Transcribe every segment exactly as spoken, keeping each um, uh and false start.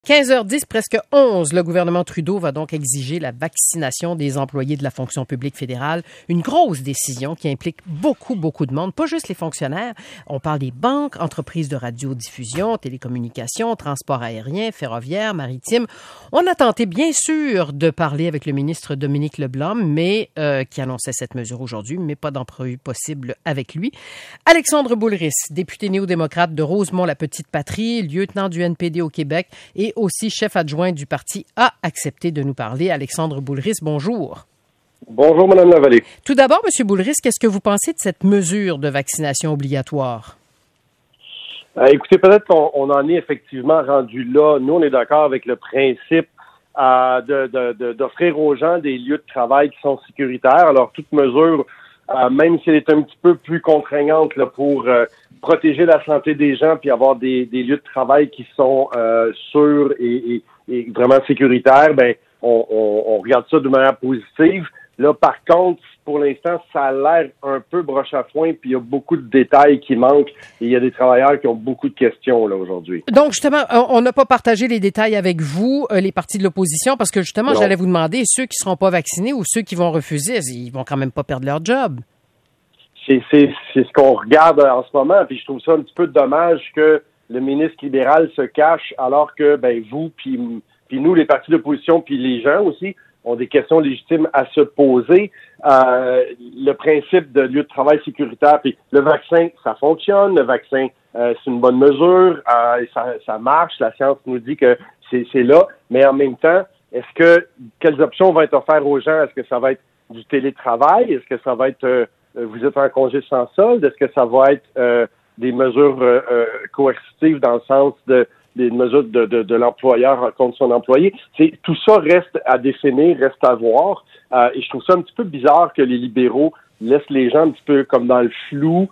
quinze heures dix, presque onze, le gouvernement Trudeau va donc exiger la vaccination des employés de la fonction publique fédérale. Une grosse décision qui implique beaucoup, beaucoup de monde, pas juste les fonctionnaires. On parle des banques, entreprises de radiodiffusion, télécommunications, transport aérien, ferroviaire, maritime. On a tenté, bien sûr, de parler avec le ministre Dominique Leblanc, mais euh, qui annonçait cette mesure aujourd'hui, mais pas d'entrevue possible avec lui. Alexandre Boulris, député néo-démocrate de Rosemont-la-Petite-Patrie, lieutenant du N P D au Québec et aussi chef adjoint du parti, a accepté de nous parler. Alexandre Boulris, bonjour. Bonjour, Mme Lavallée. Tout d'abord, M. Boulris, qu'est-ce que vous pensez de cette mesure de vaccination obligatoire? Euh, écoutez, peut-être qu'on on en est effectivement rendu là. Nous, on est d'accord avec le principe euh, de, de, de, d'offrir aux gens des lieux de travail qui sont sécuritaires. Alors, toute mesure, euh, même si elle est un petit peu plus contraignante là, pour euh, protéger la santé des gens puis avoir des, des lieux de travail qui sont euh, sûrs et, et, et vraiment sécuritaires, ben on, on, on regarde ça de manière positive. Là, par contre, pour l'instant, ça a l'air un peu broche à foin, puis il y a beaucoup de détails qui manquent, et il y a des travailleurs qui ont beaucoup de questions là aujourd'hui. Donc, justement, on n'a pas partagé les détails avec vous, les partis de l'opposition, parce que justement, non. J'allais vous demander, ceux qui ne seront pas vaccinés ou ceux qui vont refuser, ils vont quand même pas perdre leur job. C'est, c'est, c'est ce qu'on regarde en ce moment, puis je trouve ça un petit peu dommage que le ministre libéral se cache alors que ben vous, puis, puis nous, les partis d'opposition, puis les gens aussi, ont des questions légitimes à se poser. Euh, le principe de lieu de travail sécuritaire, puis le vaccin, ça fonctionne, le vaccin, euh, c'est une bonne mesure, euh, ça, ça marche, la science nous dit que c'est, c'est là, mais en même temps, est-ce que, quelles options vont être offertes aux gens? Est-ce que ça va être du télétravail? Est-ce que ça va être... Euh, vous êtes en congé sans solde, est-ce que ça va être euh, des mesures euh, euh, coercitives dans le sens de des mesures de, de, de l'employeur contre son employé? C'est, tout ça reste à définir, reste à voir. Euh, et je trouve ça un petit peu bizarre que les libéraux laissent les gens un petit peu comme dans le flou,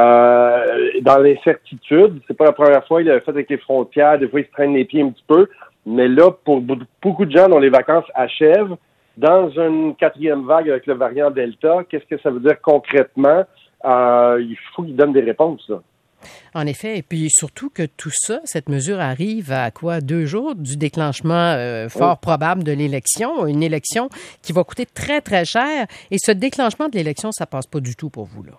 euh, dans l'incertitude. C'est pas la première fois, il l'avait fait avec les frontières, des fois il se traîne les pieds un petit peu. Mais là, pour beaucoup de gens dont les vacances achèvent, dans une quatrième vague avec le variant Delta, qu'est-ce que ça veut dire concrètement? Euh, il faut qu'ils donnent des réponses, là. En effet, et puis surtout que tout ça, cette mesure arrive à quoi? Deux jours du déclenchement euh, fort oui. probable de l'élection, une élection qui va coûter très, très cher. Et ce déclenchement de l'élection, ça passe pas du tout pour vous, là.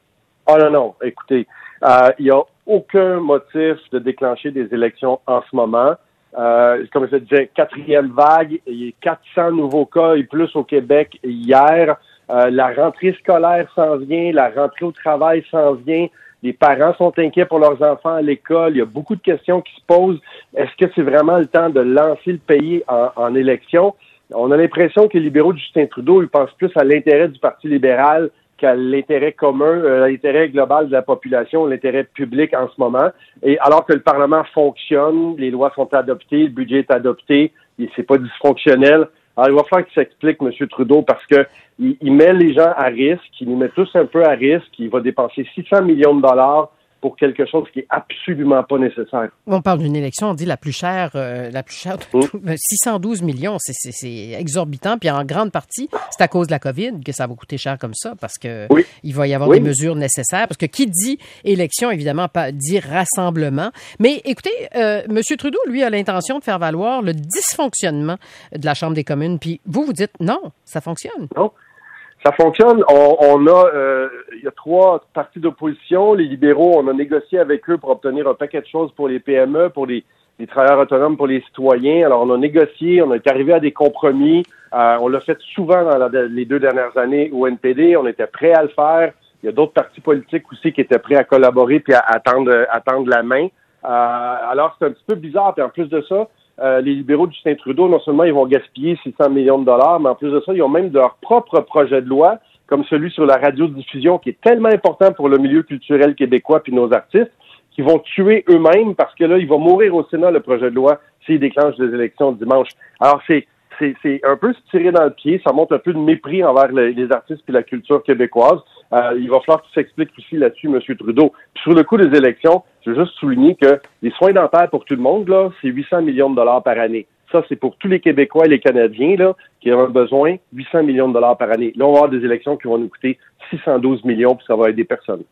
Ah non, non, écoutez, euh, il n'y a aucun motif de déclencher des élections en ce moment. Euh, comme je disais, quatrième vague, il y a quatre cents nouveaux cas et plus au Québec hier. Euh, la rentrée scolaire s'en vient, la rentrée au travail s'en vient. Les parents sont inquiets pour leurs enfants à l'école. Il y a beaucoup de questions qui se posent. Est-ce que c'est vraiment le temps de lancer le pays en, en élection? On a l'impression que les libéraux de Justin Trudeau, ils pensent plus à l'intérêt du Parti libéral qu'à l'intérêt commun, à l'intérêt global de la population, l'intérêt public en ce moment. Et alors que le Parlement fonctionne, les lois sont adoptées, le budget est adopté, et c'est pas dysfonctionnel. Alors, il va falloir qu'il s'explique, M. Trudeau, parce que il, il met les gens à risque, il nous met tous un peu à risque, il va dépenser six cents millions de dollars pour quelque chose qui est absolument pas nécessaire. On parle d'une élection, on dit la plus chère, euh, la plus chère de tout, mmh. six cent douze millions, c'est, c'est, c'est exorbitant, puis en grande partie, c'est à cause de la COVID que ça va coûter cher comme ça, parce que oui. il va y avoir oui. des mesures nécessaires, parce que qui dit élection, évidemment, pas dit rassemblement. Mais écoutez, euh, M. Trudeau, lui, a l'intention de faire valoir le dysfonctionnement de la Chambre des communes, puis vous, vous dites non, ça fonctionne. Non. Ça fonctionne. On, on a, euh, il y a trois partis d'opposition. Les libéraux, on a négocié avec eux pour obtenir un paquet de choses pour les P M E, pour les, les travailleurs autonomes, pour les citoyens. Alors, on a négocié, on est arrivé à des compromis. Euh, on l'a fait souvent dans la, les deux dernières années au N P D. On était prêts à le faire. Il y a d'autres partis politiques aussi qui étaient prêts à collaborer puis à, à, tendre, à tendre la main. Euh, alors, c'est un petit peu bizarre. Puis en plus de ça, Euh, les libéraux de Justin Trudeau, non seulement ils vont gaspiller six cents millions de dollars, mais en plus de ça, ils ont même leur propre projet de loi, comme celui sur la radiodiffusion, qui est tellement important pour le milieu culturel québécois puis nos artistes, qui vont tuer eux-mêmes parce que là, il va mourir au Sénat, le projet de loi, s'il déclenche des élections dimanche. Alors, c'est c'est, c'est un peu se tirer dans le pied, ça montre un peu de mépris envers les, les artistes puis la culture québécoise. Euh, il va falloir qu'il s'explique aussi là-dessus, M. Trudeau. Puis sur le coup des élections, je veux juste souligner que les soins dentaires pour tout le monde, là, c'est huit cents millions de dollars par année. Ça, c'est pour tous les Québécois et les Canadiens là, qui ont besoin, huit cents millions de dollars par année. Là, on va avoir des élections qui vont nous coûter six cent douze millions, puis ça va aider personne.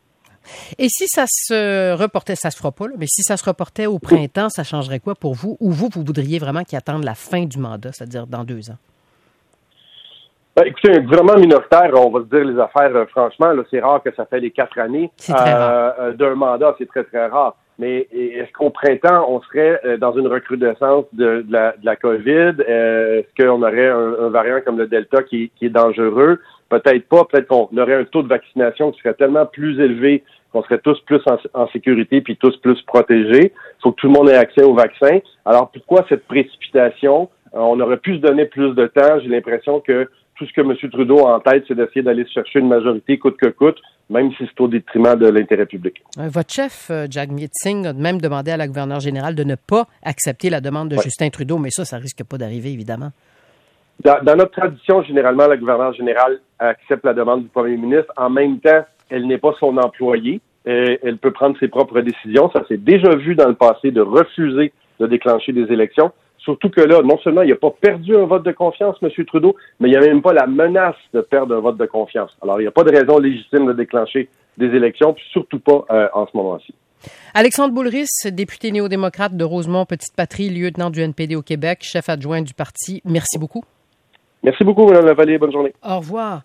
Et si ça se reportait, ça se fera pas, là, mais si ça se reportait au printemps, ça changerait quoi pour vous? Ou vous, vous voudriez vraiment qu'il attende la fin du mandat, c'est-à-dire dans deux ans? Ben, écoutez, un gouvernement minoritaire, on va se dire les affaires, euh, franchement, là, c'est rare que ça fait les quatre années euh, euh, d'un mandat, c'est très, très rare. Mais est-ce qu'au printemps, on serait euh, dans une recrudescence de, de, la, de la COVID? Euh, est-ce qu'on aurait un, un variant comme le Delta qui, qui est dangereux? Peut-être pas. Peut-être qu'on aurait un taux de vaccination qui serait tellement plus élevé qu'on serait tous plus en, en sécurité puis tous plus protégés. Il faut que tout le monde ait accès au vaccin. Alors, pourquoi cette précipitation? Euh, on aurait pu se donner plus de temps. J'ai l'impression que tout ce que M. Trudeau a en tête, c'est d'essayer d'aller chercher une majorité coûte que coûte, même si c'est au détriment de l'intérêt public. Votre chef, Jagmeet Singh, a même demandé à la gouverneure générale de ne pas accepter la demande de ouais. Justin Trudeau, mais ça, ça risque pas d'arriver, évidemment. Dans, dans notre tradition, généralement, la gouverneure générale accepte la demande du premier ministre. En même temps, elle n'est pas son employé. Et elle peut prendre ses propres décisions. Ça s'est déjà vu dans le passé de refuser de déclencher des élections. Surtout que là, non seulement il n'a pas perdu un vote de confiance, M. Trudeau, mais il n'y a même pas la menace de perdre un vote de confiance. Alors, il n'y a pas de raison légitime de déclencher des élections, puis surtout pas euh, en ce moment-ci. Alexandre Boulris, député néo-démocrate de Rosemont-Petite-Patrie, lieutenant du N P D au Québec, chef adjoint du parti. Merci beaucoup. Merci beaucoup, Mme Lavallée. Bonne journée. Au revoir.